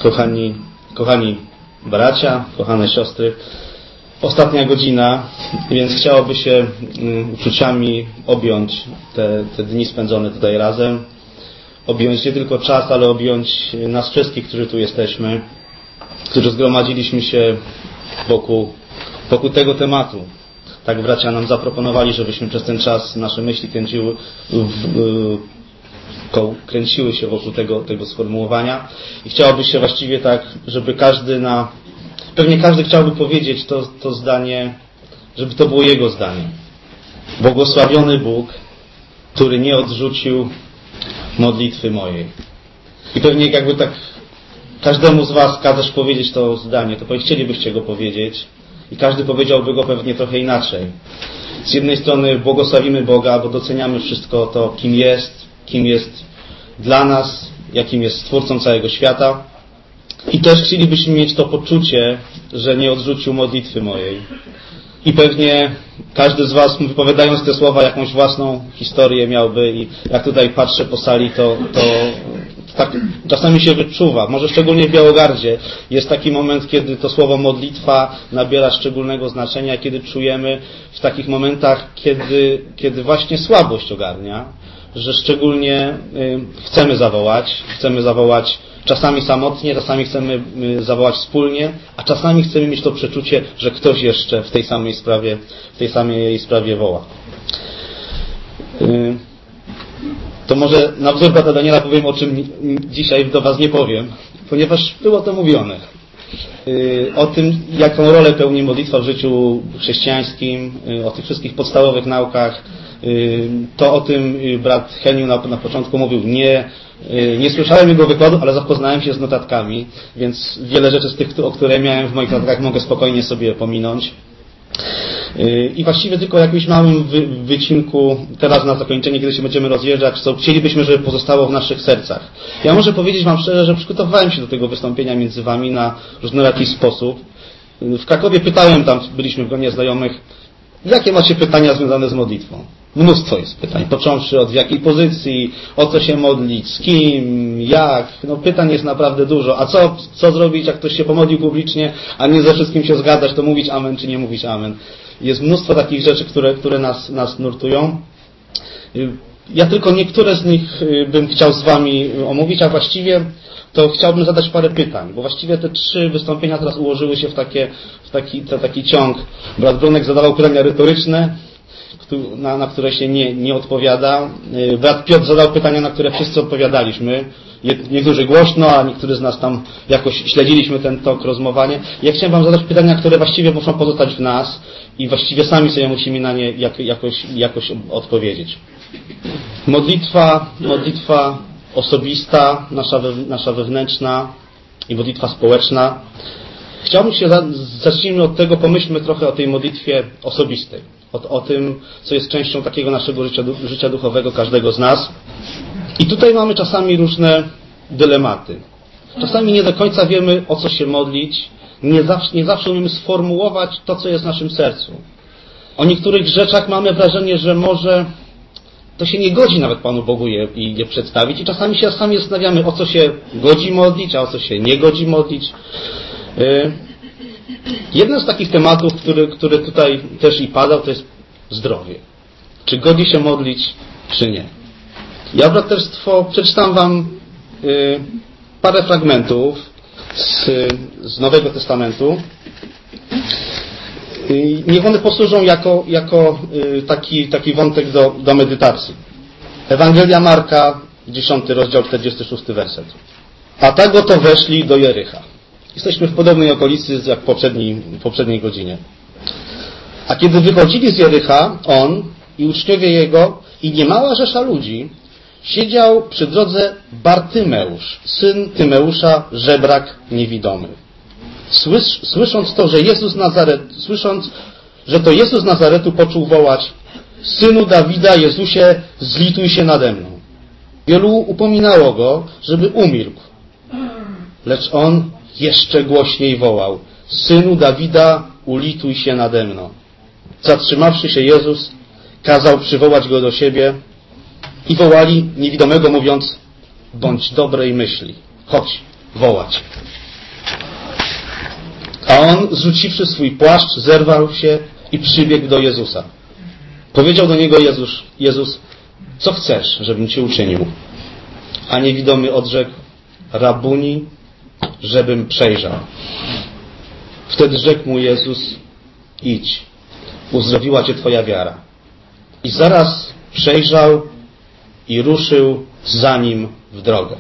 Kochani bracia, kochane siostry, ostatnia godzina, więc chciałoby się uczuciami objąć te dni spędzone tutaj razem, objąć nie tylko czas, ale objąć nas wszystkich, którzy tu jesteśmy, którzy zgromadziliśmy się wokół tego tematu. Tak bracia nam zaproponowali, żebyśmy przez ten czas nasze myśli kręciły się wokół tego sformułowania i chciałoby się właściwie tak, żeby pewnie każdy chciałby powiedzieć to zdanie, żeby to było jego zdanie. Błogosławiony Bóg, który nie odrzucił modlitwy mojej. I pewnie jakby tak każdemu z was kazać powiedzieć to zdanie, to chcielibyście go powiedzieć i każdy powiedziałby go pewnie trochę inaczej. Z jednej strony błogosławimy Boga, bo doceniamy wszystko to, kim jest dla nas, jakim jest Stwórcą całego świata. I też chcielibyśmy mieć to poczucie, że nie odrzucił modlitwy mojej. I pewnie każdy z was, wypowiadając te słowa, jakąś własną historię miałby i jak tutaj patrzę po sali, to tak czasami się wyczuwa. Może szczególnie w Białogardzie jest taki moment, kiedy to słowo modlitwa nabiera szczególnego znaczenia, kiedy czujemy w takich momentach, kiedy właśnie słabość ogarnia, że szczególnie chcemy zawołać czasami samotnie, czasami chcemy zawołać wspólnie, a czasami chcemy mieć to przeczucie, że ktoś jeszcze w tej samej sprawie woła. To może na wzór brata Daniela powiem, o czym dzisiaj do was nie powiem, ponieważ było to mówione. O tym, jaką rolę pełni modlitwa w życiu chrześcijańskim, o tych wszystkich podstawowych naukach. To o tym brat Heniu na początku mówił. Nie słyszałem jego wykładu, ale zapoznałem się z notatkami, więc wiele rzeczy z tych, o które miałem w moich notatkach, mogę spokojnie sobie pominąć. I właściwie tylko jakimś małym wycinku teraz na zakończenie, kiedy się będziemy rozjeżdżać, co chcielibyśmy, żeby pozostało w naszych sercach. Ja muszę powiedzieć wam szczerze, że przygotowywałem się do tego wystąpienia między wami na różnoraki sposób. W Krakowie pytałem, tam byliśmy w gronie znajomych, jakie macie pytania związane z modlitwą? Mnóstwo jest pytań, począwszy od w jakiej pozycji, o co się modlić, z kim, jak. Pytań jest naprawdę dużo. A co zrobić, jak ktoś się pomodlił publicznie, a nie ze wszystkim się zgadzać, to mówić amen, czy nie mówić amen. Jest mnóstwo takich rzeczy, które nas nurtują. Ja tylko niektóre z nich bym chciał z wami omówić, a właściwie to chciałbym zadać parę pytań, bo właściwie te 3 wystąpienia teraz ułożyły się w taki ciąg. Brat Brunek zadawał pytania retoryczne, na które się nie odpowiada. Brat Piotr zadał pytania, na które wszyscy odpowiadaliśmy. Niektórzy głośno, a niektórzy z nas tam jakoś śledziliśmy ten tok rozmowania. Ja chciałem wam zadać pytania, które właściwie muszą pozostać w nas i właściwie sami sobie musimy na nie jakoś odpowiedzieć. Modlitwa osobista, nasza wewnętrzna i modlitwa społeczna. Chciałbym zacznijmy od tego, pomyślmy trochę o tej modlitwie osobistej. O tym, co jest częścią takiego naszego życia duchowego każdego z nas. I tutaj mamy czasami różne dylematy. Czasami nie do końca wiemy, o co się modlić. Nie zawsze umiemy sformułować to, co jest w naszym sercu. O niektórych rzeczach mamy wrażenie, że może to się nie godzi nawet Panu Bogu je przedstawić. I czasami się sami zastanawiamy, o co się godzi modlić, a o co się nie godzi modlić. Jeden z takich tematów, który tutaj też i padał, to jest zdrowie. Czy godzi się modlić, czy nie. Ja, braterstwo, przeczytam wam parę fragmentów z Nowego Testamentu. Niech one posłużą jako taki wątek do medytacji. Ewangelia Marka, 10 rozdział, 46 werset. A tak oto weszli do Jericha. Jesteśmy w podobnej okolicy jak w poprzedniej godzinie. A kiedy wychodzili z Jericha, on i uczniowie jego i niemała rzesza ludzi, siedział przy drodze Bartymeusz, syn Tymeusza, żebrak niewidomy. Słysząc, że to Jezus z Nazaretu, począł wołać: Synu Dawida, Jezusie, zlituj się nade mną. Wielu upominało go, żeby umilkł. Lecz on jeszcze głośniej wołał: Synu Dawida, ulituj się nade mną. Zatrzymawszy się Jezus, kazał przywołać go do siebie i wołali niewidomego, mówiąc: bądź dobrej myśli, chodź, wołać. A on, zrzuciwszy swój płaszcz, zerwał się i przybiegł do Jezusa. Powiedział do niego Jezus, co chcesz, żebym ci uczynił? A niewidomy odrzekł, Rabuni, żebym przejrzał. Wtedy rzekł mu Jezus, idź, uzdrowiła cię twoja wiara. I zaraz przejrzał i ruszył za nim w drogę.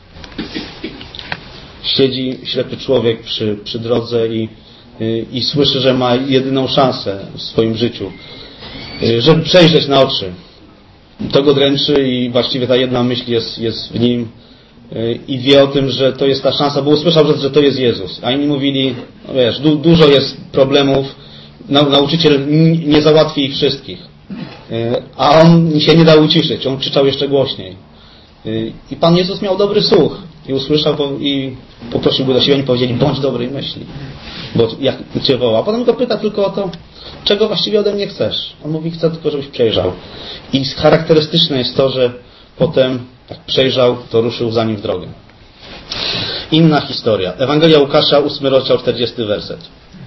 Siedzi ślepy człowiek przy drodze i słyszy, że ma jedyną szansę w swoim życiu, żeby przejrzeć na oczy. To go dręczy i właściwie ta jedna myśl jest w nim i wie o tym, że to jest ta szansa, bo usłyszał, że to jest Jezus. A inni mówili, no wiesz, dużo jest problemów, nauczyciel nie załatwi ich wszystkich. A on się nie dał uciszyć, on krzyczał jeszcze głośniej. I Pan Jezus miał dobry słuch i usłyszał i poprosił go do siebie, oni powiedzieli, bądź dobrej myśli, bo jak cię woła. A potem go pyta tylko o to, czego właściwie ode mnie chcesz. On mówi, chcę tylko, żebyś przejrzał. I charakterystyczne jest to, że potem jak przejrzał, to ruszył za nim w drogę. Inna historia. Ewangelia Łukasza, 8 rozdział, 40 werset.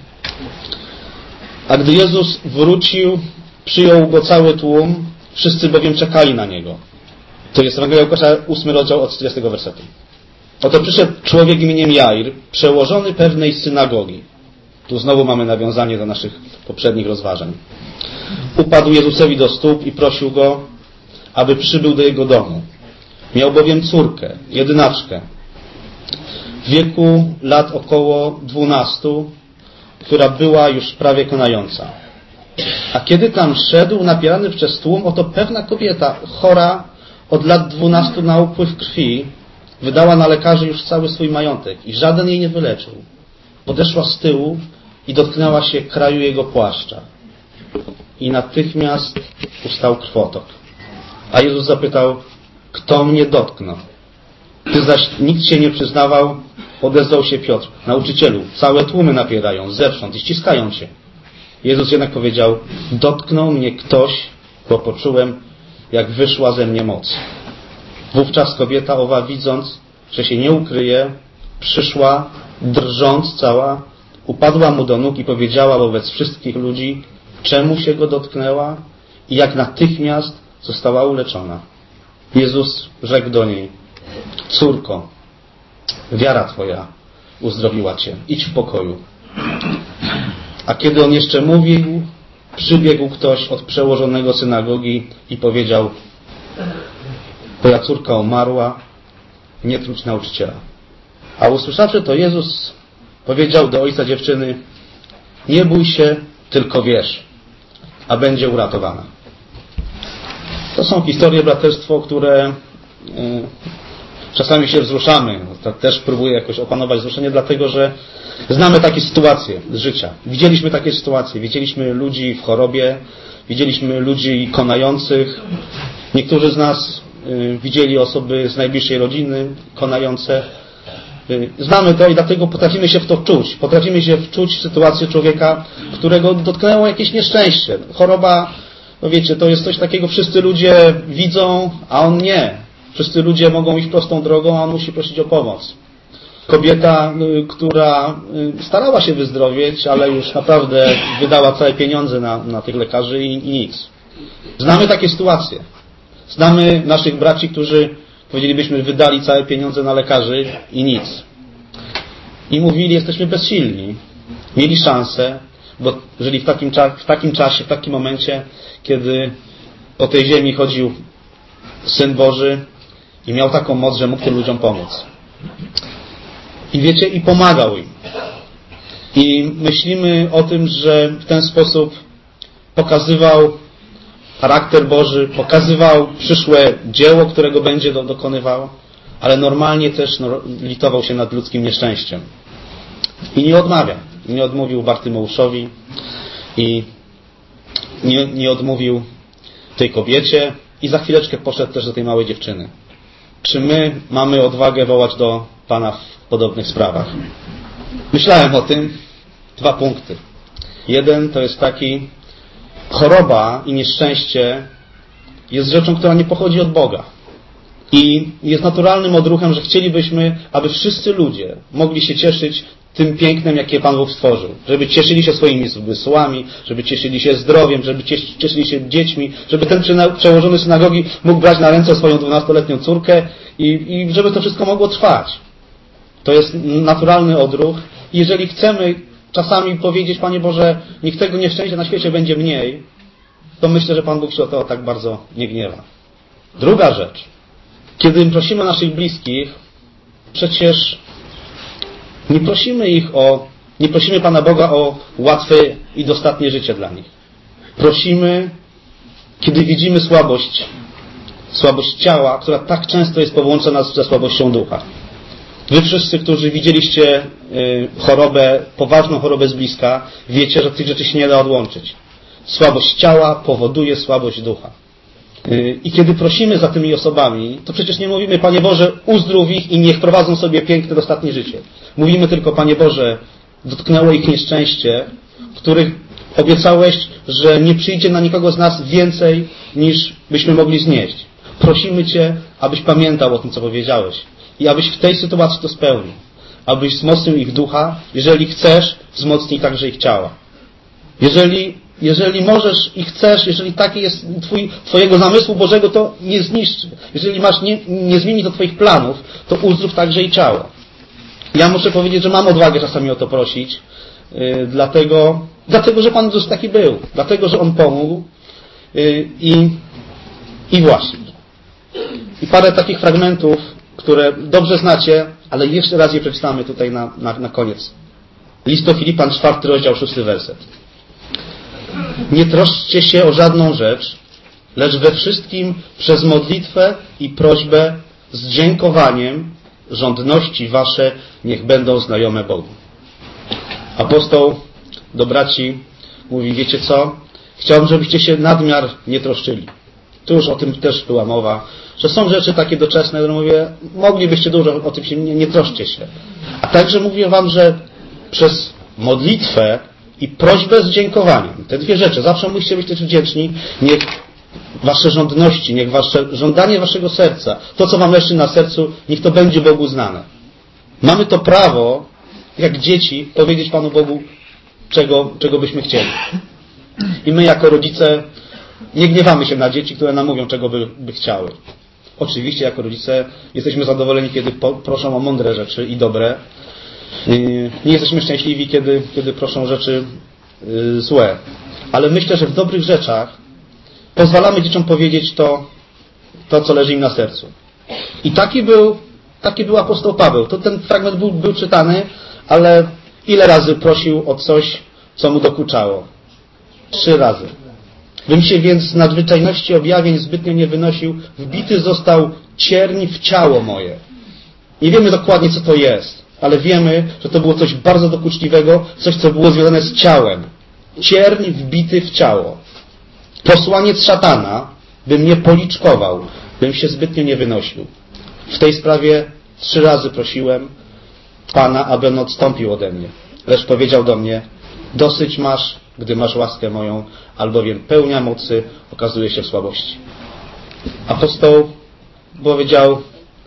A gdy Jezus wrócił, przyjął go cały tłum, wszyscy bowiem czekali na niego. To jest Ewangelia Łukasza, 8 rozdział od 40 wersetu. Oto przyszedł człowiek imieniem Jair, przełożony pewnej synagogi. Tu znowu mamy nawiązanie do naszych poprzednich rozważań. Upadł Jezusowi do stóp i prosił go, aby przybył do jego domu. Miał bowiem córkę, jedynaczkę, w wieku lat około 12, która była już prawie konająca. A kiedy tam szedł, napierany przez tłum, oto pewna kobieta, chora od lat 12 na upływ krwi, wydała na lekarzy już cały swój majątek i żaden jej nie wyleczył. Podeszła z tyłu i dotknęła się kraju jego płaszcza. I natychmiast ustał krwotok. A Jezus zapytał, kto mnie dotknął? Gdy zaś nikt się nie przyznawał, odezwał się Piotr. Nauczycielu, całe tłumy napierają zewsząd i ściskają cię. Jezus jednak powiedział, dotknął mnie ktoś, bo poczułem, jak wyszła ze mnie moc. Wówczas kobieta owa, widząc, że się nie ukryje, przyszła, drżąc cała, upadła mu do nóg i powiedziała wobec wszystkich ludzi, czemu się go dotknęła i jak natychmiast została uleczona. Jezus rzekł do niej, córko, wiara twoja uzdrowiła cię, idź w pokoju. A kiedy on jeszcze mówił, przybiegł ktoś od przełożonego synagogi i powiedział, twoja córka umarła, nie truć nauczyciela. A usłyszawszy to, Jezus powiedział do ojca dziewczyny, nie bój się, tylko wierz, a będzie uratowana. To są historie, braterstwo, które czasami się wzruszamy. Też próbuję jakoś opanować wzruszenie, dlatego że znamy takie sytuacje z życia. Widzieliśmy takie sytuacje. Widzieliśmy ludzi w chorobie, widzieliśmy ludzi konających. Niektórzy z nas widzieli osoby z najbliższej rodziny konające. Znamy to i dlatego potrafimy się w to wczuć. Potrafimy się wczuć w sytuację człowieka, którego dotknęło jakieś nieszczęście. Choroba, no wiecie, to jest coś takiego, wszyscy ludzie widzą, a on nie. Wszyscy ludzie mogą iść prostą drogą, a on musi prosić o pomoc. Kobieta, która starała się wyzdrowieć, ale już naprawdę wydała całe pieniądze na tych lekarzy i nic. Znamy takie sytuacje. Znamy naszych braci, którzy, powiedzielibyśmy, wydali całe pieniądze na lekarzy i nic. I mówili, jesteśmy bezsilni. Mieli szansę, bo żyli w takim czasie, w takim momencie, kiedy po tej ziemi chodził Syn Boży i miał taką moc, że mógł tym ludziom pomóc. I wiecie, i pomagał im. I myślimy o tym, że w ten sposób pokazywał charakter Boży, pokazywał przyszłe dzieło, którego będzie dokonywał, ale normalnie też litował się nad ludzkim nieszczęściem. I nie odmawia. Nie odmówił Bartymeuszowi i nie odmówił tej kobiecie i za chwileczkę poszedł też do tej małej dziewczyny. Czy my mamy odwagę wołać do Pana w podobnych sprawach? Myślałem o tym. 2 punkty. Jeden to jest taki, choroba i nieszczęście jest rzeczą, która nie pochodzi od Boga. I jest naturalnym odruchem, że chcielibyśmy, aby wszyscy ludzie mogli się cieszyć tym pięknem, jakie Pan Bóg stworzył. Żeby cieszyli się swoimi zmysłami, żeby cieszyli się zdrowiem, żeby cieszyli się dziećmi, żeby ten przełożony synagogi mógł brać na ręce swoją 12-letnią córkę i żeby to wszystko mogło trwać. To jest naturalny odruch. I jeżeli chcemy czasami powiedzieć, Panie Boże, niech tego nieszczęścia na świecie będzie mniej, to myślę, że Pan Bóg się o to tak bardzo nie gniewa. Druga rzecz. Kiedy prosimy naszych bliskich, przecież nie prosimy Pana Boga o łatwe i dostatnie życie dla nich. Prosimy, kiedy widzimy słabość ciała, która tak często jest połączona ze słabością ducha. Wy wszyscy, którzy widzieliście poważną chorobę z bliska, wiecie, że tych rzeczy się nie da odłączyć. Słabość ciała powoduje słabość ducha. I kiedy prosimy za tymi osobami, to przecież nie mówimy, Panie Boże, uzdrów ich i niech prowadzą sobie piękne, dostatnie życie. Mówimy tylko, Panie Boże, dotknęło ich nieszczęście, w których obiecałeś, że nie przyjdzie na nikogo z nas więcej, niż byśmy mogli znieść. Prosimy Cię, abyś pamiętał o tym, co powiedziałeś i abyś w tej sytuacji to spełnił. Abyś wzmocnił ich ducha, jeżeli chcesz, wzmocnij także ich ciała. Jeżeli możesz i chcesz, jeżeli taki jest Twojego zamysłu Bożego, to nie zniszczy. Jeżeli nie zmieni to Twoich planów, to uzdrów także i ciało. Ja muszę powiedzieć, że mam odwagę czasami o to prosić, dlatego że Pan Jezus taki był. Dlatego, że On pomógł i właśnie. I parę takich fragmentów, które dobrze znacie, ale jeszcze raz je przeczytamy tutaj na koniec. List do Filipan, 4 rozdział, 6 werset. Nie troszczcie się o żadną rzecz, lecz we wszystkim przez modlitwę i prośbę z dziękowaniem żądności wasze niech będą znajome Bogu. Apostoł do braci mówi, wiecie co? Chciałbym, żebyście się nadmiar nie troszczyli. Tu już o tym też była mowa, że są rzeczy takie doczesne, które mówię, moglibyście dużo o tym się, nie troszczcie się. A także mówię wam, że przez modlitwę i prośbę z dziękowaniem. Te dwie rzeczy. Zawsze musicie być też wdzięczni. Niech wasze żądności, niech żądanie waszego serca, to co wam leży na sercu, niech to będzie Bogu znane. Mamy to prawo, jak dzieci, powiedzieć Panu Bogu, czego byśmy chcieli. I my jako rodzice nie gniewamy się na dzieci, które nam mówią, czego by chciały. Oczywiście jako rodzice jesteśmy zadowoleni, kiedy proszą o mądre rzeczy i dobre. Nie jesteśmy szczęśliwi, kiedy proszą rzeczy złe. Ale myślę, że w dobrych rzeczach pozwalamy dzieciom powiedzieć to co leży im na sercu. I taki był apostoł Paweł. Ten fragment był czytany, ale ile razy prosił o coś, co mu dokuczało? 3 razy. Bym się więc z nadzwyczajności objawień zbytnio nie wynosił, wbity został cierń w ciało moje. Nie wiemy dokładnie, co to jest, ale wiemy, że to było coś bardzo dokuczliwego, coś, co było związane z ciałem. Cierń wbity w ciało. Posłaniec szatana by mnie policzkował, bym się zbytnio nie wynosił. W tej sprawie 3 razy prosiłem Pana, aby on odstąpił ode mnie. Lecz powiedział do mnie, dosyć masz, gdy masz łaskę moją, albowiem pełnia mocy okazuje się w słabości. Apostoł powiedział,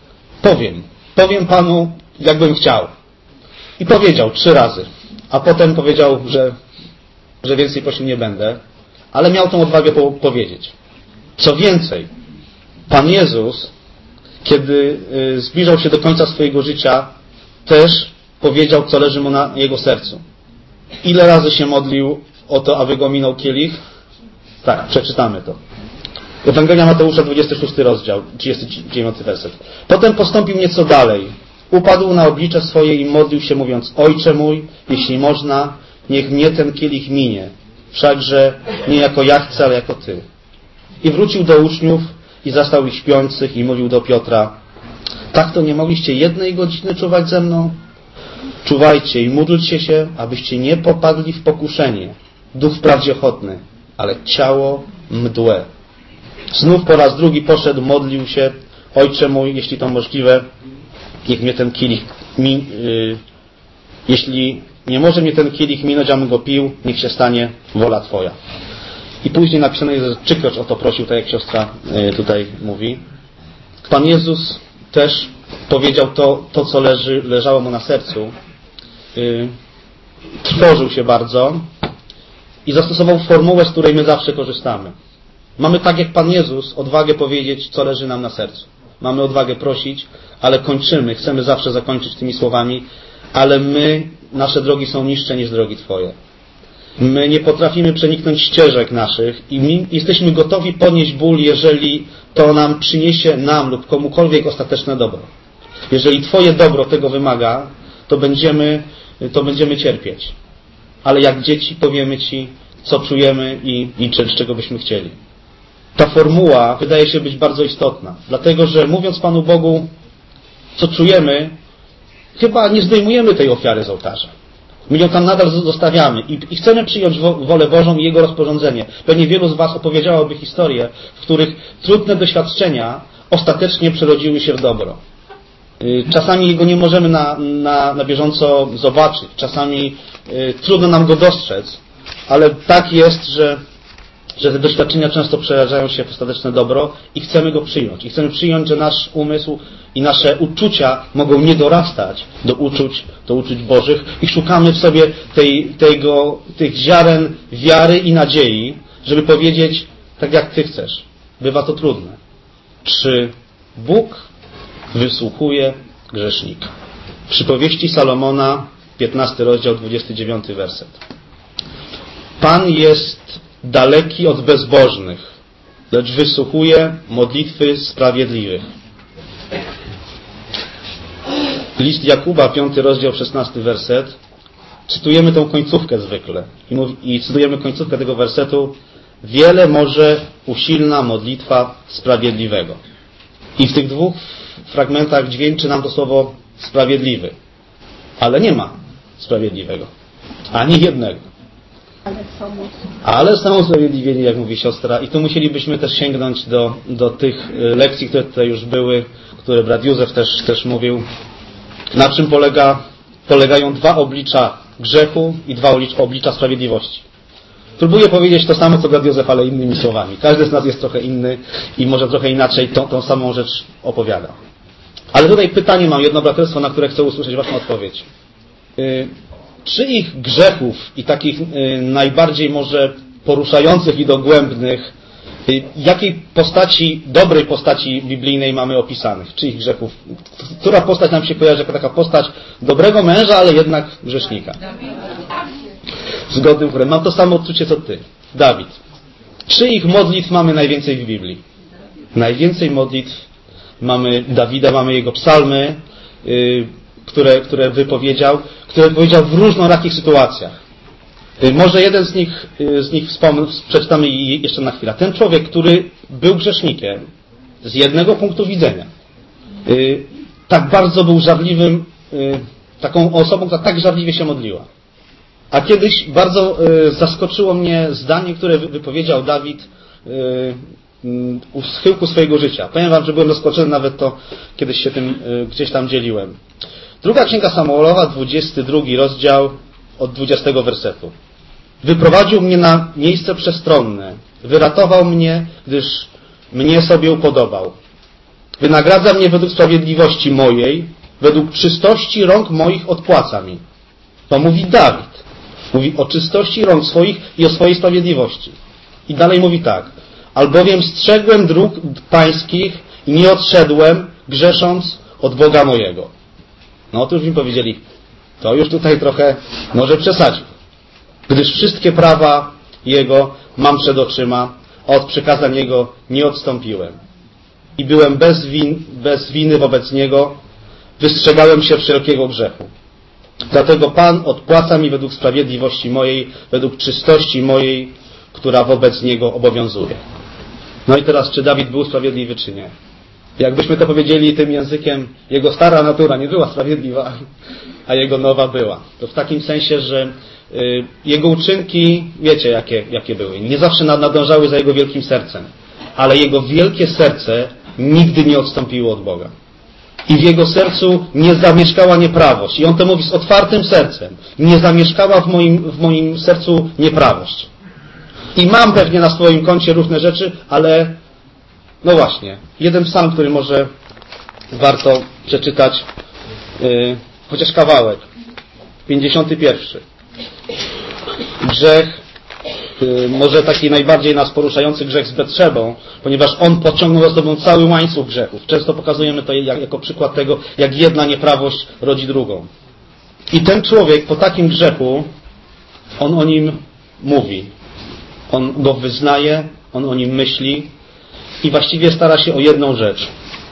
powiem Panu, jakbym chciał. I powiedział 3 razy. A potem powiedział, że więcej prosił nie będę, ale miał tą odwagę powiedzieć. Co więcej, Pan Jezus, kiedy zbliżał się do końca swojego życia, też powiedział, co leży mu na Jego sercu. Ile razy się modlił o to, aby go minął kielich? Tak, przeczytamy to. Ewangelia Mateusza, 26 rozdział, 39 werset. Potem postąpił nieco dalej. Upadł na oblicze swoje i modlił się, mówiąc, Ojcze mój, jeśli można, niech mnie ten kielich minie. Wszakże nie jako ja chcę, ale jako Ty. I wrócił do uczniów i zastał ich śpiących i mówił do Piotra, tak to nie mogliście 1 godziny czuwać ze mną? Czuwajcie i módlcie się, abyście nie popadli w pokuszenie. Duch wprawdzie ochotny, ale ciało mdłe. Znów po raz drugi poszedł, modlił się, Ojcze mój, jeśli to możliwe, niech mnie ten kielich jeśli nie może mnie ten kielich minąć, abym go pił, niech się stanie wola Twoja. I później napisane jest, że 3-krotnie o to prosił, tak jak siostra tutaj mówi. Pan Jezus też powiedział to co leżało mu na sercu. Trwożył się bardzo i zastosował formułę, z której my zawsze korzystamy. Mamy tak jak Pan Jezus odwagę powiedzieć, co leży nam na sercu. Mamy odwagę prosić, ale kończymy. Chcemy zawsze zakończyć tymi słowami, ale nasze drogi są niższe niż drogi Twoje. My nie potrafimy przeniknąć ścieżek naszych i my jesteśmy gotowi ponieść ból, jeżeli to nam przyniesie nam lub komukolwiek ostateczne dobro. Jeżeli Twoje dobro tego wymaga, to będziemy cierpieć. Ale jak dzieci powiemy Ci, co czujemy i czego byśmy chcieli. Ta formuła wydaje się być bardzo istotna, dlatego że mówiąc Panu Bogu, co czujemy, chyba nie zdejmujemy tej ofiary z ołtarza. My ją tam nadal zostawiamy i chcemy przyjąć wolę Bożą i Jego rozporządzenie. Pewnie wielu z Was opowiedziałoby historie, w których trudne doświadczenia ostatecznie przerodziły się w dobro. Czasami Jego nie możemy na bieżąco zobaczyć, czasami trudno nam Go dostrzec, ale tak jest, że te doświadczenia często przeradzają się w ostateczne dobro i chcemy Go przyjąć. I chcemy przyjąć, że nasz umysł i nasze uczucia mogą nie dorastać do uczuć Bożych i szukamy w sobie tych ziaren wiary i nadziei, żeby powiedzieć tak jak Ty chcesz. Bywa to trudne. Czy Bóg wysłuchuje grzesznika? Przypowieści Salomona, 15 rozdział, 29 werset. Pan jest daleki od bezbożnych, lecz wysłuchuje modlitwy sprawiedliwych. List Jakuba, 5 rozdział, 16 werset. Cytujemy tą końcówkę zwykle. I cytujemy końcówkę tego wersetu. Wiele może usilna modlitwa sprawiedliwego. I w tych dwóch fragmentach dźwięczy nam to słowo sprawiedliwy. Ale nie ma sprawiedliwego. Ani jednego. Ale są usprawiedliwieni, jak mówi siostra. I tu musielibyśmy też sięgnąć do tych lekcji, które tutaj już były, które brat Józef też mówił. Na czym polegają dwa oblicza grzechu i dwa oblicza sprawiedliwości. Próbuję powiedzieć to samo, co brat Józef, ale innymi słowami. Każdy z nas jest trochę inny i może trochę inaczej tą samą rzecz opowiada. Ale tutaj pytanie mam, jedno braterstwo, na które chcę usłyszeć Waszą odpowiedź. Czyich grzechów i takich najbardziej może poruszających i dogłębnych, jakiej postaci, dobrej postaci biblijnej mamy opisanych? Czyich grzechów? Która postać nam się kojarzy jako taka postać dobrego męża, ale jednak grzesznika? Zgodnym chórem. Mam to samo odczucie co Ty. Dawid. Czyich modlitw mamy najwięcej w Biblii? Najwięcej modlitw mamy Dawida, mamy jego psalmy, które wypowiedział w różnorakich sytuacjach. Może jeden z nich przeczytamy jeszcze na chwilę. Ten człowiek, który był grzesznikiem, z jednego punktu widzenia, tak bardzo był żarliwym, taką osobą, która tak żarliwie się modliła. A kiedyś bardzo zaskoczyło mnie zdanie, które wypowiedział Dawid u schyłku swojego życia. Powiem Wam, że byłem zaskoczony, nawet to kiedyś się tym gdzieś tam dzieliłem. Druga Księga Samuelowa, 22 rozdział, od 20 wersetu. Wyprowadził mnie na miejsce przestronne, wyratował mnie, gdyż mnie sobie upodobał. Wynagradza mnie według sprawiedliwości mojej, według czystości rąk moich odpłaca mi. To mówi Dawid. Mówi o czystości rąk swoich i o swojej sprawiedliwości. I dalej mówi tak. Albowiem strzegłem dróg pańskich i nie odszedłem, grzesząc od Boga mojego. No to już mi powiedzieli, to już tutaj trochę może przesadził. Gdyż wszystkie prawa Jego mam przed oczyma, a od przykazań Jego nie odstąpiłem. I byłem bez winy wobec Niego, wystrzegałem się wszelkiego grzechu. Dlatego Pan odpłaca mi według sprawiedliwości mojej, według czystości mojej, która wobec Niego obowiązuje. No i teraz, czy Dawid był sprawiedliwy, czy nie? Jakbyśmy to powiedzieli tym językiem, jego stara natura nie była sprawiedliwa, a jego nowa była. To w takim sensie, że jego uczynki, wiecie jakie były. Nie zawsze nadążały za jego wielkim sercem. Ale jego wielkie serce nigdy nie odstąpiło od Boga. I w jego sercu nie zamieszkała nieprawość. I on to mówi z otwartym sercem. Nie zamieszkała w moim sercu nieprawość. I mam pewnie na swoim koncie różne rzeczy, ale No właśnie, jeden psalm, który może warto przeczytać, chociaż kawałek. 51. Grzech, może taki najbardziej nas poruszający grzech z Betszebą, ponieważ on pociągnął za sobą cały łańcuch grzechów. Często pokazujemy to jako przykład tego, jak jedna nieprawość rodzi drugą. I ten człowiek po takim grzechu, on o nim mówi. On go wyznaje, on o nim myśli i właściwie stara się o jedną rzecz.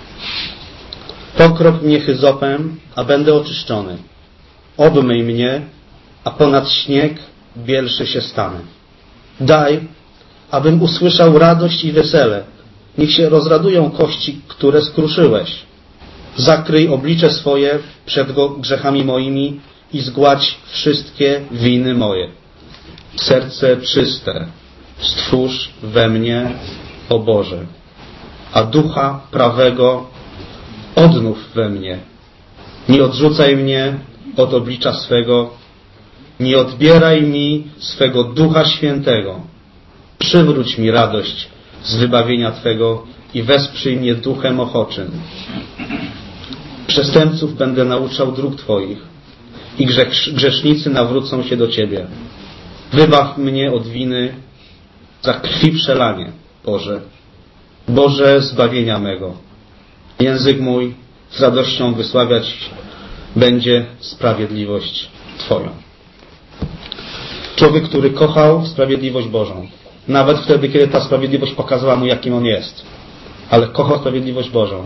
Pokrop mnie hyzopem, a będę oczyszczony. Obmyj mnie, a ponad śnieg bielszy się stanę. Daj, abym usłyszał radość i wesele. Niech się rozradują kości, które skruszyłeś. Zakryj oblicze swoje przed grzechami moimi i zgładź wszystkie winy moje. Serce czyste stwórz we mnie, o Boże, a ducha prawego odnów we mnie. Nie odrzucaj mnie od oblicza swego, nie odbieraj mi swego Ducha Świętego. Przywróć mi radość z wybawienia Twego i wesprzyj mnie duchem ochoczym. Przestępców będę nauczał dróg Twoich i grzesznicy nawrócą się do Ciebie. Wybaw mnie od winy za krwi przelanie, Boże. Boże zbawienia mego. Język mój z radością wysławiać będzie sprawiedliwość Twoją. Człowiek, który kochał sprawiedliwość Bożą. Nawet wtedy, kiedy ta sprawiedliwość pokazała mu, jakim on jest. Ale kochał sprawiedliwość Bożą.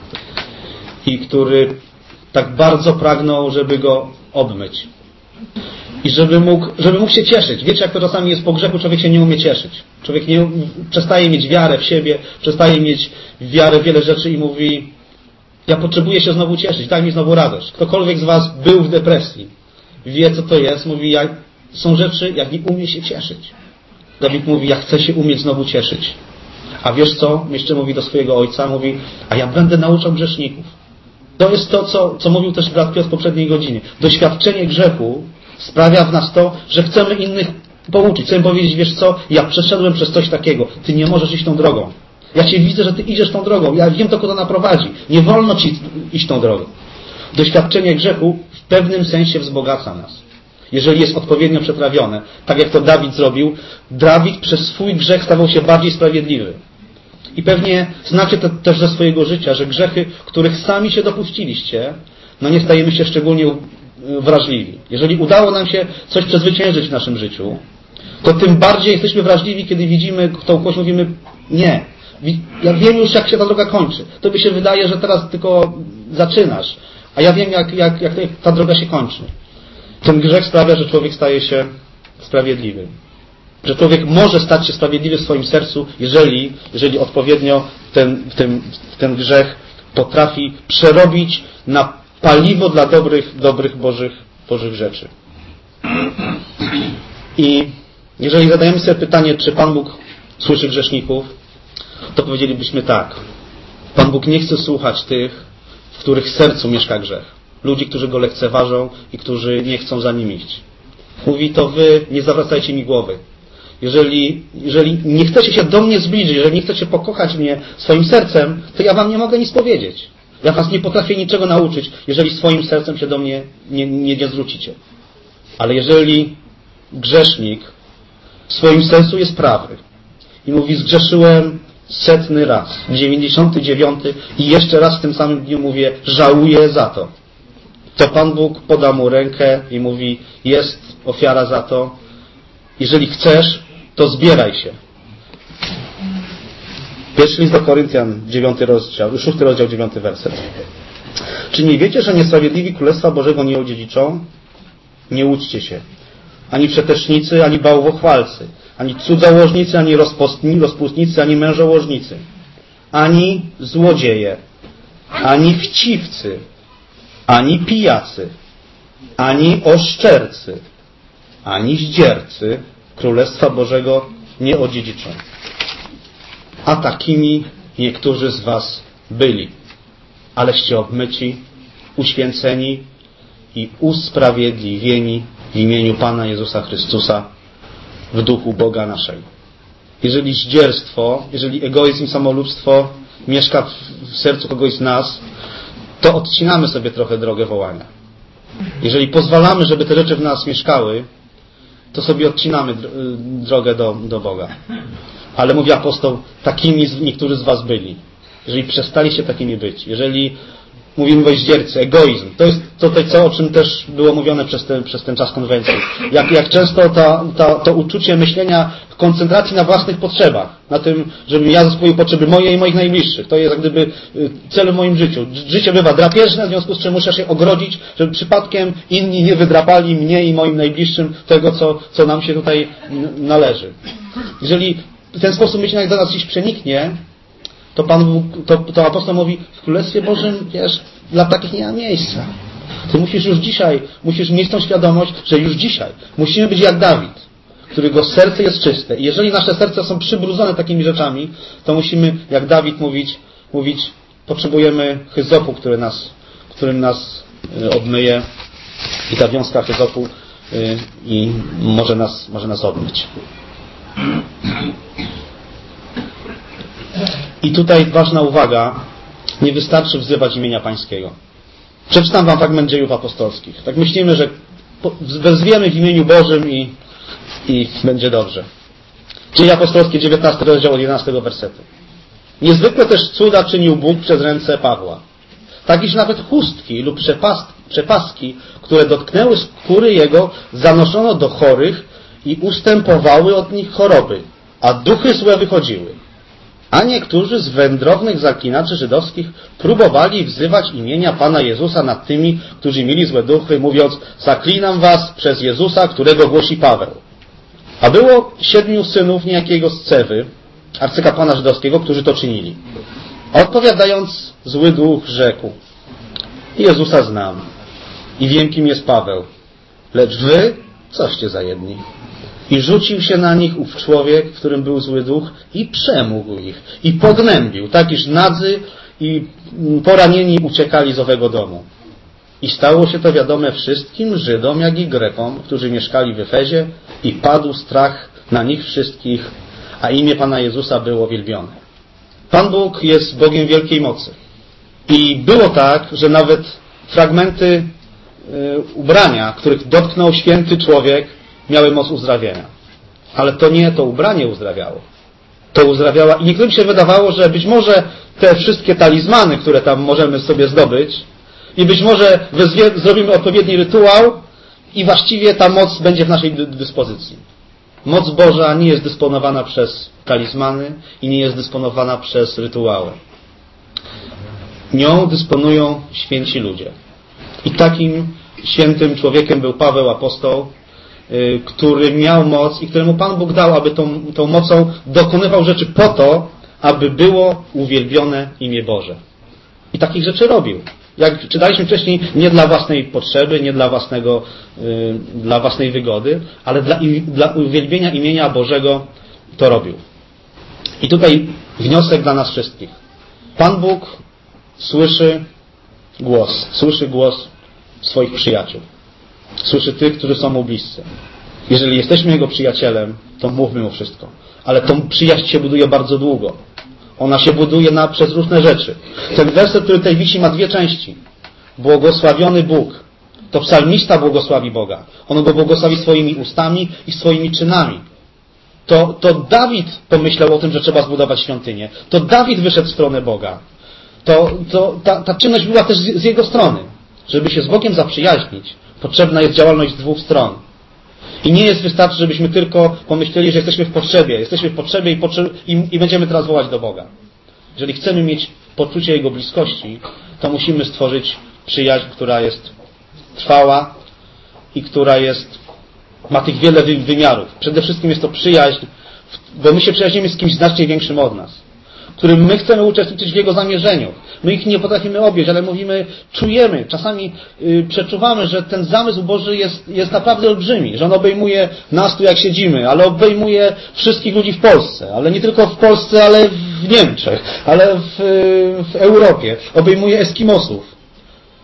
I który tak bardzo pragnął, żeby go obmyć. I żeby mógł się cieszyć. Wiecie, jak to czasami jest po grzechu, człowiek się nie umie cieszyć. Człowiek przestaje mieć wiarę w siebie, przestaje mieć wiarę w wiele rzeczy i mówi: ja potrzebuję się znowu cieszyć, daj mi znowu radość. Ktokolwiek z was był w depresji, wie, co to jest, mówi: są rzeczy, jak nie umie się cieszyć. Dawid mówi: ja chcę się umieć znowu cieszyć. A wiesz co? Jeszcze mówi do swojego ojca, mówi: a ja będę nauczał grzeszników. To jest to, co mówił też brat Piotr w poprzedniej godzinie. Doświadczenie grzechu sprawia w nas to, że chcemy innych pouczyć. Chcemy powiedzieć: wiesz co? Ja przeszedłem przez coś takiego. Ty nie możesz iść tą drogą. Ja Cię widzę, że Ty idziesz tą drogą. Ja wiem, dokąd ona prowadzi. Nie wolno Ci iść tą drogą. Doświadczenie grzechu w pewnym sensie wzbogaca nas. Jeżeli jest odpowiednio przetrawione. Tak jak to Dawid zrobił. Dawid przez swój grzech stawał się bardziej sprawiedliwy. I pewnie znacie to też ze swojego życia, że grzechy, których sami się dopuściliście, nie stajemy się szczególnie wrażliwi. Jeżeli udało nam się coś przezwyciężyć w naszym życiu, to tym bardziej jesteśmy wrażliwi, kiedy widzimy tą kość, mówimy: nie. Ja wiem już, jak się ta droga kończy. Tobie się wydaje, że teraz tylko zaczynasz, a ja wiem, jak ta droga się kończy. Ten grzech sprawia, że człowiek staje się sprawiedliwy. Że człowiek może stać się sprawiedliwy w swoim sercu, jeżeli odpowiednio ten grzech potrafi przerobić na paliwo dla dobrych Bożych rzeczy. I jeżeli zadajemy sobie pytanie, czy Pan Bóg słyszy grzeszników, to powiedzielibyśmy tak. Pan Bóg nie chce słuchać tych, w których sercu mieszka grzech. Ludzi, którzy Go lekceważą i którzy nie chcą za Nim iść. Mówi: to wy nie zawracajcie mi głowy. Jeżeli nie chcecie się do mnie zbliżyć, jeżeli nie chcecie pokochać mnie swoim sercem, to ja wam nie mogę nic powiedzieć. Ja was nie potrafię niczego nauczyć, jeżeli swoim sercem się do mnie nie zwrócicie. Ale jeżeli grzesznik w swoim sercu jest prawy i mówi: zgrzeszyłem 100 raz, 99 i jeszcze raz w tym samym dniu mówię: żałuję za to, to Pan Bóg poda mu rękę i mówi: jest ofiara za to. Jeżeli chcesz, to zbieraj się. Pierwszy list do Koryntian, 6 rozdział, 9 werset. Czy nie wiecie, że niesprawiedliwi Królestwa Bożego nie odziedziczą? Nie łudźcie się. Ani przetecznicy, ani bałwochwalcy, ani cudzołożnicy, ani rozpustnicy, ani mężołożnicy, ani złodzieje, ani chciwcy, ani pijacy, ani oszczercy, ani zdziercy Królestwa Bożego nie odziedziczą. A takimi niektórzy z was byli. Aleście obmyci, uświęceni i usprawiedliwieni w imieniu Pana Jezusa Chrystusa w duchu Boga naszego. jeżeli zdzierstwo, jeżeli egoizm i samolubstwo mieszka w sercu kogoś z nas, to odcinamy sobie trochę drogę wołania. Jeżeli pozwalamy, żeby te rzeczy w nas mieszkały, to sobie odcinamy drogę do Boga. Ale mówi apostoł, takimi niektórzy z was byli. Jeżeli przestaliście takimi być, jeżeli mówimy o moździercy, egoizm, to jest to, o czym też było mówione przez ten czas konwencji. Jak często to uczucie myślenia, koncentracji na własnych potrzebach, na tym, żebym ja zaspokoił potrzeby moje i moich najbliższych. To jest jak gdyby cel w moim życiu. Życie bywa drapieżne, w związku z czym muszę się ogrodzić, żeby przypadkiem inni nie wydrapali mnie i moim najbliższym tego, co nam się tutaj należy. Jeżeli w ten sposób myślenia do nas dziś przeniknie, to apostoł mówi, w Królestwie Bożym, wiesz, dla takich nie ma miejsca. Ty musisz mieć tą świadomość, że już dzisiaj musimy być jak Dawid, którego serce jest czyste. I jeżeli nasze serca są przybrudzone takimi rzeczami, to musimy, jak Dawid, mówić, potrzebujemy hyzopu, którym nas obmyje, i ta wiązka hyzopu i może nas obmyć. I tutaj ważna uwaga, nie wystarczy wzywać imienia Pańskiego. Przeczytam wam fragment Dziejów Apostolskich. Tak myślimy, że wezwiemy w imieniu Bożym i będzie dobrze. Dzieje Apostolskie, 19 rozdział od 11 wersetu. Niezwykle też cuda czynił Bóg przez ręce Pawła. Tak iż nawet chustki lub przepaski, które dotknęły skóry jego, zanoszono do chorych i ustępowały od nich choroby, a duchy złe wychodziły. A niektórzy z wędrownych zaklinaczy żydowskich próbowali wzywać imienia Pana Jezusa nad tymi, którzy mieli złe duchy, mówiąc, zaklinam was przez Jezusa, którego głosi Paweł. A było 7 synów niejakiego Scewy, arcykapłana żydowskiego, którzy to czynili. Odpowiadając, zły duch rzekł, Jezusa znam i wiem, kim jest Paweł, lecz wy coście za jedni. I rzucił się na nich ów człowiek, w którym był zły duch, i przemógł ich, i pognębił, tak iż nadzy i poranieni uciekali z owego domu. I stało się to wiadome wszystkim Żydom, jak i Grekom, którzy mieszkali w Efezie, i padł strach na nich wszystkich, a imię Pana Jezusa było wielbione. Pan Bóg jest Bogiem wielkiej mocy. I było tak, że nawet fragmenty ubrania, których dotknął święty człowiek, miały moc uzdrawienia. Ale to nie to ubranie uzdrawiało. To uzdrawiała. I niektórym się wydawało, że być może te wszystkie talizmany, które tam możemy sobie zdobyć, i być może zrobimy odpowiedni rytuał i właściwie ta moc będzie w naszej dyspozycji. Moc Boża nie jest dysponowana przez talizmany i nie jest dysponowana przez rytuały. Nią dysponują święci ludzie. I takim świętym człowiekiem był Paweł apostoł, który miał moc i któremu Pan Bóg dał, aby tą mocą dokonywał rzeczy po to, aby było uwielbione imię Boże. I takich rzeczy robił. Jak czytaliśmy wcześniej, nie dla własnej potrzeby, nie dla własnej wygody, ale dla uwielbienia imienia Bożego to robił. I tutaj wniosek dla nas wszystkich. Pan Bóg słyszy głos swoich przyjaciół. Słyszy tych, którzy są mu bliscy. Jeżeli jesteśmy Jego przyjacielem, to mówmy mu wszystko. Ale tą przyjaźń się buduje bardzo długo. Ona się buduje przez różne rzeczy. Ten werset, który tutaj wisi, ma 2 części. Błogosławiony Bóg. To psalmista błogosławi Boga. On go błogosławi swoimi ustami i swoimi czynami. To Dawid pomyślał o tym, że trzeba zbudować świątynię. To Dawid wyszedł w stronę Boga. Ta czynność była też z jego strony. Żeby się z Bogiem zaprzyjaźnić, potrzebna jest działalność z 2 stron. I nie wystarczy, żebyśmy tylko pomyśleli, że jesteśmy w potrzebie i będziemy teraz wołać do Boga. Jeżeli chcemy mieć poczucie Jego bliskości, to musimy stworzyć przyjaźń, która jest trwała i która ma tych wiele wymiarów. Przede wszystkim jest to przyjaźń, bo my się przyjaźnimy z kimś znacznie większym od nas, którym my chcemy uczestniczyć w Jego zamierzeniu. My ich nie potrafimy objąć, ale czujemy, czasami przeczuwamy, że ten zamysł Boży jest naprawdę olbrzymi, że on obejmuje nas tu jak siedzimy, ale obejmuje wszystkich ludzi w Polsce, ale nie tylko w Polsce, ale w Niemczech, ale w Europie. Obejmuje Eskimosów.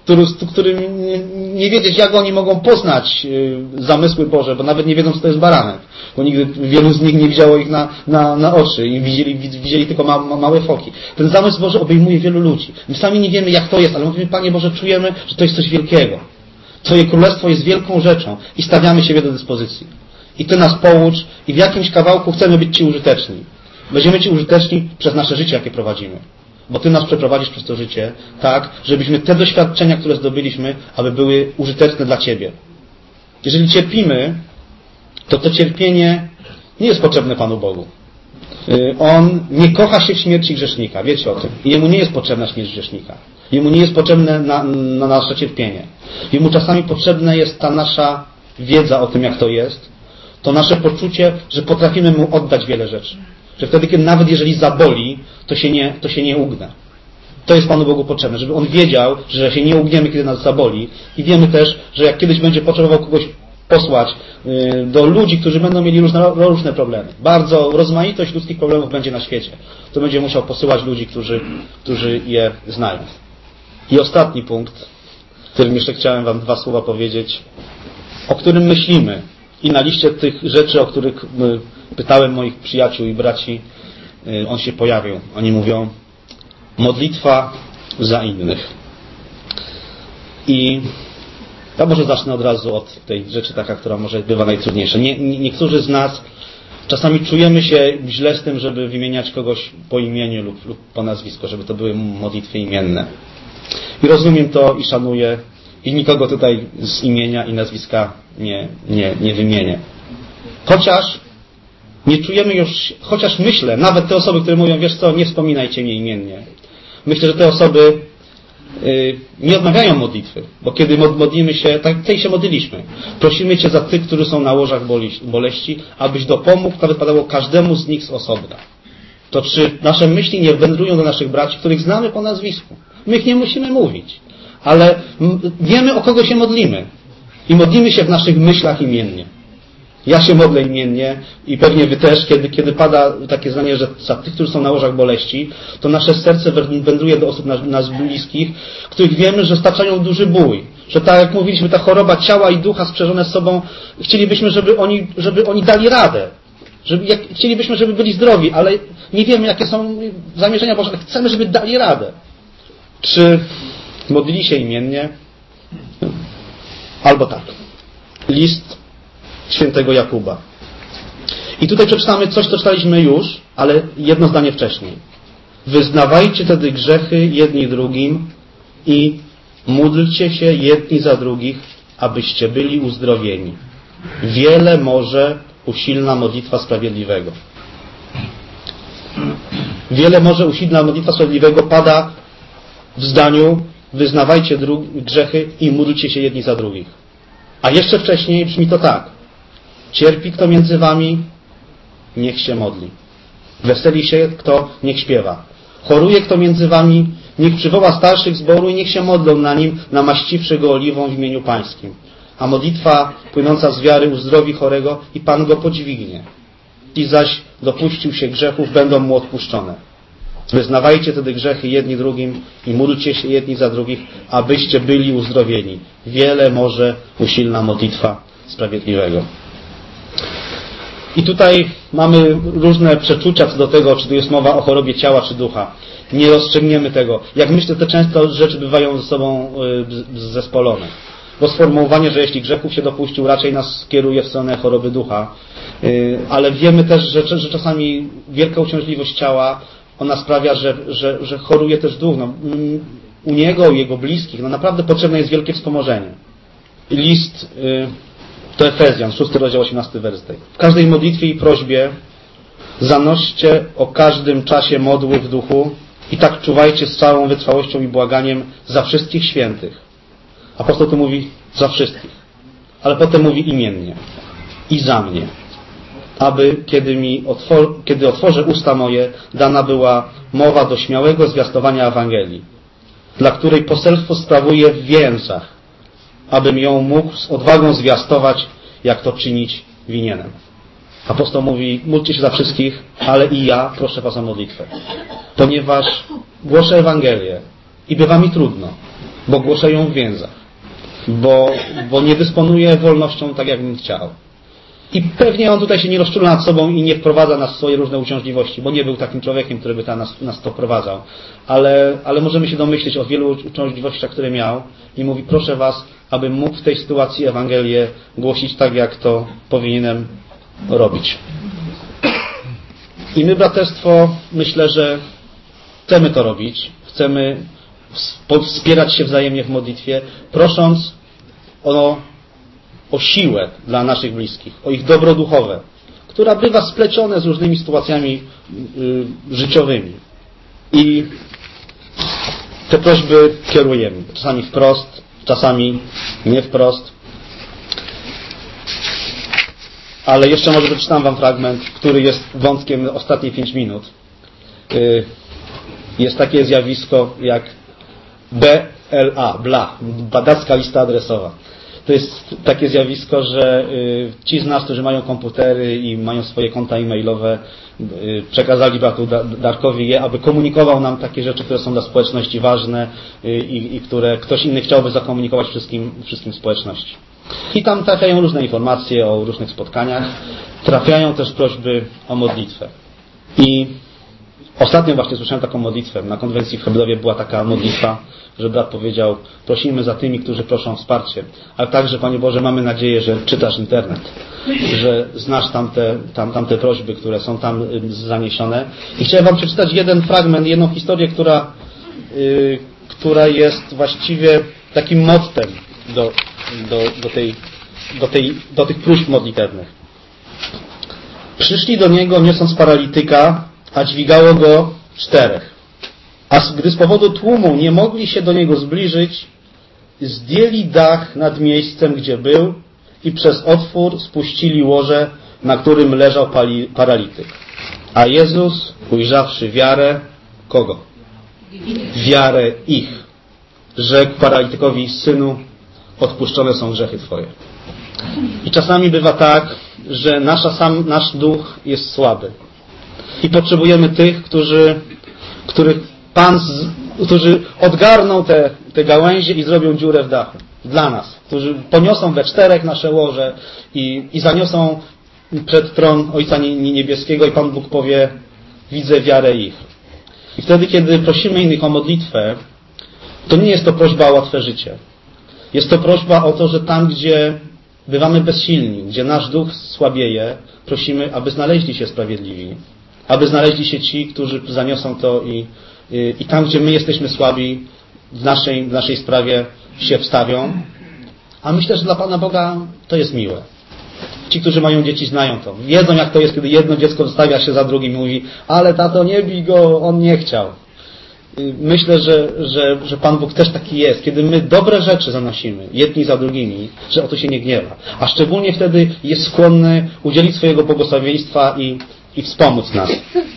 którym nie wiedzieć, jak oni mogą poznać zamysły Boże, bo nawet nie wiedzą, co to jest baranek, bo nigdy wielu z nich nie widziało ich na oczy i widzieli tylko małe foki. Ten zamysł Boży obejmuje wielu ludzi. My sami nie wiemy, jak to jest, ale mówimy, Panie Boże, czujemy, że to jest coś wielkiego. Twoje królestwo jest wielką rzeczą i stawiamy siebie do dyspozycji. I Ty nas poucz i w jakimś kawałku chcemy być Ci użyteczni. Będziemy Ci użyteczni przez nasze życie, jakie prowadzimy. Bo Ty nas przeprowadzisz przez to życie tak, żebyśmy te doświadczenia, które zdobyliśmy, aby były użyteczne dla Ciebie. Jeżeli cierpimy, to cierpienie nie jest potrzebne Panu Bogu. On nie kocha się w śmierci grzesznika. Wiecie o tym. I Jemu nie jest potrzebna śmierć grzesznika. Jemu nie jest potrzebne na nasze cierpienie. Jemu czasami potrzebna jest ta nasza wiedza o tym, jak to jest. To nasze poczucie, że potrafimy Mu oddać wiele rzeczy. Że wtedy, kiedy nawet jeżeli zaboli, to się nie ugnę. To jest Panu Bogu potrzebne, żeby On wiedział, że się nie ugniemy, kiedy nas zaboli. I wiemy też, że jak kiedyś będzie potrzebował kogoś posłać do ludzi, którzy będą mieli różne problemy. Bardzo rozmaitość ludzkich problemów będzie na świecie. To będzie musiał posyłać ludzi, którzy je znają. I ostatni punkt, w którym jeszcze chciałem Wam 2 słowa powiedzieć, o którym myślimy. I na liście tych rzeczy, o których pytałem moich przyjaciół i braci, on się pojawił. Oni mówią, modlitwa za innych. I ja może zacznę od razu od tej rzeczy taka, która może bywa najtrudniejsza. Niektórzy z nas czasami czujemy się źle z tym, żeby wymieniać kogoś po imieniu lub po nazwisku, żeby to były modlitwy imienne. I rozumiem to i szanuję i nikogo tutaj z imienia i nazwiska nie wymienię. Chociaż nie czujemy już, chociaż myślę, nawet te osoby, które mówią, wiesz co, nie wspominajcie mnie imiennie. Myślę, że te osoby nie odmawiają modlitwy, bo kiedy modlimy się, tak się modliliśmy. Prosimy Cię za tych, którzy są na łożach boleści, abyś dopomógł, nawet padało każdemu z nich z osobna. To czy nasze myśli nie wędrują do naszych braci, których znamy po nazwisku? My ich nie musimy mówić, ale wiemy, o kogo się modlimy. I modlimy się w naszych myślach imiennie. Ja się modlę imiennie i pewnie Wy też, kiedy pada takie zdanie, że za tych, którzy są na łożach boleści, to nasze serce wędruje do osób nas bliskich, których wiemy, że staczają duży bój. Że tak jak mówiliśmy, ta choroba ciała i ducha sprzężone z sobą, chcielibyśmy, żeby oni dali radę. Chcielibyśmy, żeby byli zdrowi, ale nie wiemy, jakie są zamierzenia Boże, ale chcemy, żeby dali radę. Czy modlili się imiennie? Albo tak. List świętego Jakuba. I tutaj przeczytamy coś, co czytaliśmy już, ale jedno zdanie wcześniej. Wyznawajcie wtedy grzechy jedni drugim i módlcie się jedni za drugich, abyście byli uzdrowieni. Wiele może usilna modlitwa sprawiedliwego. Wiele może usilna modlitwa sprawiedliwego pada w zdaniu wyznawajcie grzechy i módlcie się jedni za drugich. A jeszcze wcześniej brzmi to tak. Cierpi kto między wami, niech się modli. Weseli się kto, niech śpiewa. Choruje kto między wami, niech przywoła starszych zboru i niech się modlą na nim, namaściwszy go oliwą w imieniu Pańskim. A modlitwa płynąca z wiary uzdrowi chorego i Pan go podźwignie. I zaś dopuścił się grzechów, będą mu odpuszczone. Wyznawajcie wtedy grzechy jedni drugim i módlcie się jedni za drugich, abyście byli uzdrowieni. Wiele może usilna modlitwa sprawiedliwego. I tutaj mamy różne przeczucia co do tego, czy tu jest mowa o chorobie ciała, czy ducha. Nie rozstrzygniemy tego. Jak myślę, te często rzeczy bywają ze sobą zespolone. Bo sformułowanie, że jeśli grzechów się dopuścił, raczej nas kieruje w stronę choroby ducha. Ale wiemy też, że czasami wielka uciążliwość ciała, ona sprawia, że choruje też duch. No, u niego i jego bliskich naprawdę potrzebne jest wielkie wspomożenie. List do Efezjan, 6 rozdział, 18 wers. W każdej modlitwie i prośbie zanoście o każdym czasie modły w duchu i tak czuwajcie z całą wytrwałością i błaganiem za wszystkich świętych. Apostoł tu mówi za wszystkich, ale potem mówi imiennie i za mnie, aby kiedy otworzę usta moje, dana była mowa do śmiałego zwiastowania Ewangelii, dla której poselstwo sprawuję w więzach, abym ją mógł z odwagą zwiastować, jak to czynić winienem. Apostoł mówi, módlcie się za wszystkich, ale i ja proszę was o modlitwę. Ponieważ głoszę Ewangelię i bywa mi trudno. bo głoszę ją w więzach, bo nie dysponuję wolnością tak, jakbym chciał. I pewnie on tutaj się nie rozczula nad sobą i nie wprowadza nas w swoje różne uciążliwości, bo nie był takim człowiekiem, który by nas to prowadzał. Ale możemy się domyśleć o wielu uciążliwościach, które miał i mówi, proszę was, abym mógł w tej sytuacji Ewangelię głosić tak, jak to powinienem robić. I my, braterstwo, myślę, że chcemy to robić, chcemy wspierać się wzajemnie w modlitwie, prosząc o siłę dla naszych bliskich, o ich dobro duchowe, która bywa splecione z różnymi sytuacjami życiowymi. I te prośby kierujemy. Czasami wprost, czasami nie wprost. Ale jeszcze może przeczytam wam fragment, który jest wątkiem ostatnie 5 minut. Jest takie zjawisko jak BLA, badacka lista adresowa. To jest takie zjawisko, że ci z nas, którzy mają komputery i mają swoje konta e-mailowe, przekazali bratu Darkowi je, aby komunikował nam takie rzeczy, które są dla społeczności ważne i które ktoś inny chciałby zakomunikować wszystkim społeczności. I tam trafiają różne informacje o różnych spotkaniach, trafiają też prośby o modlitwę. I ostatnio właśnie słyszałem taką modlitwę. Na konwencji w Hebrowie była taka modlitwa, że brat powiedział, prosimy za tymi, którzy proszą o wsparcie, ale także, Panie Boże, mamy nadzieję, że czytasz internet, że znasz tamte prośby, które są tam zaniesione. I chciałem wam przeczytać jeden fragment, jedną historię, która jest właściwie takim mottem do tych próśb modlitewnych. Przyszli do niego, niosąc paralityka, a dźwigało go 4. A gdy z powodu tłumu nie mogli się do niego zbliżyć, zdjęli dach nad miejscem, gdzie był i przez otwór spuścili łoże, na którym leżał paralityk. A Jezus, ujrzawszy wiarę, kogo? Wiarę ich. Rzekł paralitykowi, synu, odpuszczone są grzechy twoje. I czasami bywa tak, że nasz duch jest słaby. I potrzebujemy tych, którzy odgarną te gałęzie i zrobią dziurę w dachu. Dla nas. Którzy poniosą we 4 nasze łoże i zaniosą przed tron Ojca Niebieskiego i Pan Bóg powie, widzę wiarę ich. I wtedy, kiedy prosimy innych o modlitwę, to nie jest to prośba o łatwe życie. Jest to prośba o to, że tam, gdzie bywamy bezsilni, gdzie nasz duch słabieje, prosimy, aby znaleźli się sprawiedliwi. Aby znaleźli się ci, którzy zaniosą to i tam, gdzie my jesteśmy słabi, w naszej sprawie się wstawią. A myślę, że dla Pana Boga to jest miłe. Ci, którzy mają dzieci, znają to. Wiedzą, jak to jest, kiedy jedno dziecko wstawia się za drugim i mówi, ale tato, nie bij go, on nie chciał. Myślę, że Pan Bóg też taki jest. Kiedy my dobre rzeczy zanosimy, jedni za drugimi, że o to się nie gniewa. A szczególnie wtedy jest skłonny udzielić swojego błogosławieństwa i wspomóc nas.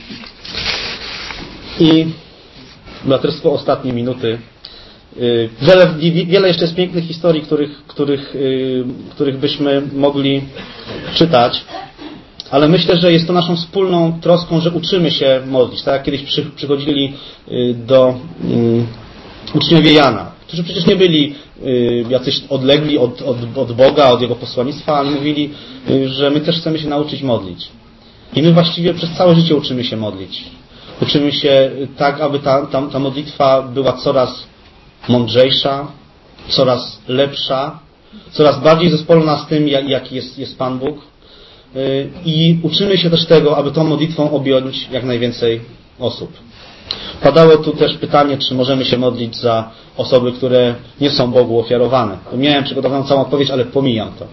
I braterstwo, ostatnie minuty. Wiele jeszcze jest pięknych historii, których byśmy mogli czytać, ale myślę, że jest to naszą wspólną troską, że uczymy się modlić. Tak jak kiedyś przychodzili do uczniowie Jana, którzy przecież nie byli jacyś odlegli od Boga, od Jego posłannictwa, ale mówili, że my też chcemy się nauczyć modlić. I my właściwie przez całe życie uczymy się modlić. Uczymy się tak, aby ta modlitwa była coraz mądrzejsza, coraz lepsza, coraz bardziej zespolona z tym, jaki jest Pan Bóg. I uczymy się też tego, aby tą modlitwą objąć jak najwięcej osób. Padało tu też pytanie, czy możemy się modlić za osoby, które nie są Bogu ofiarowane. Miałem przygotowaną całą odpowiedź, ale pomijam to.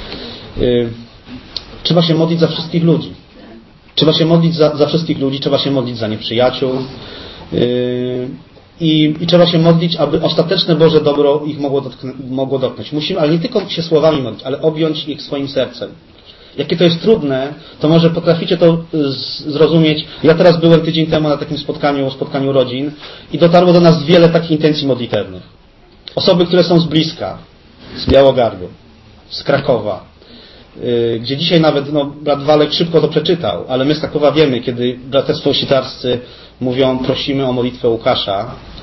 Trzeba się modlić za wszystkich ludzi. Trzeba się modlić za wszystkich ludzi, trzeba się modlić za nieprzyjaciół i trzeba się modlić, aby ostateczne Boże dobro ich mogło dotknąć. Musimy, ale nie tylko się słowami modlić, ale objąć ich swoim sercem. Jakie to jest trudne, to może potraficie to zrozumieć. Ja teraz byłem tydzień temu na takim spotkaniu rodzin i dotarło do nas wiele takich intencji modlitewnych. Osoby, które są z bliska, z Białogardu, z Krakowa, gdzie dzisiaj nawet brat Walek szybko to przeczytał, ale my z Krakowa wiemy, kiedy braterstwo sitarscy mówią, prosimy o modlitwę Łukasza,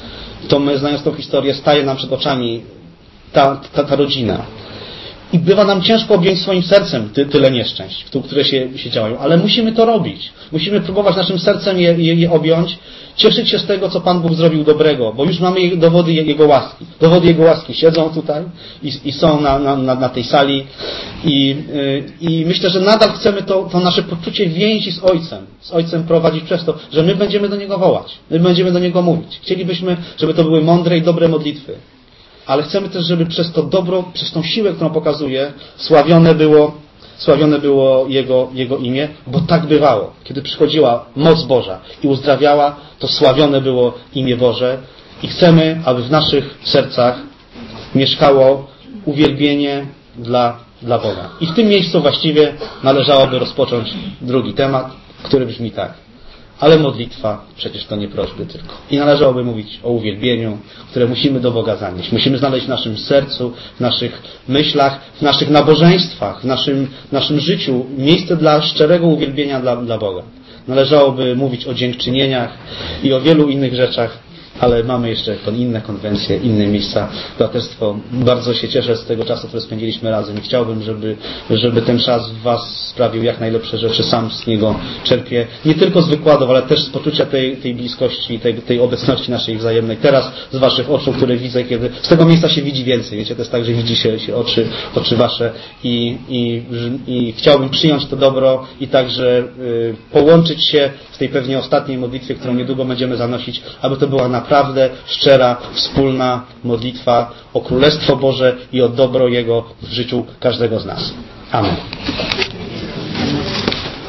to my, znając tą historię, staje nam przed oczami ta rodzina. I bywa nam ciężko objąć swoim sercem tyle nieszczęść, które się działają, ale musimy to robić. Musimy próbować naszym sercem je objąć, cieszyć się z tego, co Pan Bóg zrobił dobrego, bo już mamy dowody Jego łaski. Dowody Jego łaski siedzą tutaj i są na tej sali i myślę, że nadal chcemy to nasze poczucie więzi z Ojcem prowadzić przez to, że my będziemy do Niego wołać, my będziemy do Niego mówić. Chcielibyśmy, żeby to były mądre i dobre modlitwy. Ale chcemy też, żeby przez to dobro, przez tą siłę, którą pokazuje, sławione było Jego imię, bo tak bywało. Kiedy przychodziła moc Boża i uzdrawiała, to sławione było imię Boże i chcemy, aby w naszych sercach mieszkało uwielbienie dla Boga. I w tym miejscu właściwie należałoby rozpocząć drugi temat, który brzmi tak. Ale modlitwa przecież to nie prośby tylko. I należałoby mówić o uwielbieniu, które musimy do Boga zanieść. Musimy znaleźć w naszym sercu, w naszych myślach, w naszych nabożeństwach, w naszym życiu miejsce dla szczerego uwielbienia dla Boga. Należałoby mówić o dziękczynieniach i o wielu innych rzeczach, ale mamy jeszcze inne konwencje, inne miejsca. Braterstwo, bardzo się cieszę z tego czasu, który spędziliśmy razem i chciałbym, żeby ten czas w Was sprawił jak najlepsze rzeczy. Sam z niego czerpię, nie tylko z wykładów, ale też z poczucia tej bliskości, tej obecności naszej wzajemnej. Teraz z Waszych oczu, które widzę, kiedy z tego miejsca się widzi więcej. Wiecie, to jest tak, że widzi się oczy Wasze i chciałbym przyjąć to dobro i także połączyć się w tej pewnie ostatniej modlitwie, którą niedługo będziemy zanosić, aby to była naprawdę szczera, wspólna modlitwa o Królestwo Boże i o dobro Jego w życiu każdego z nas. Amen.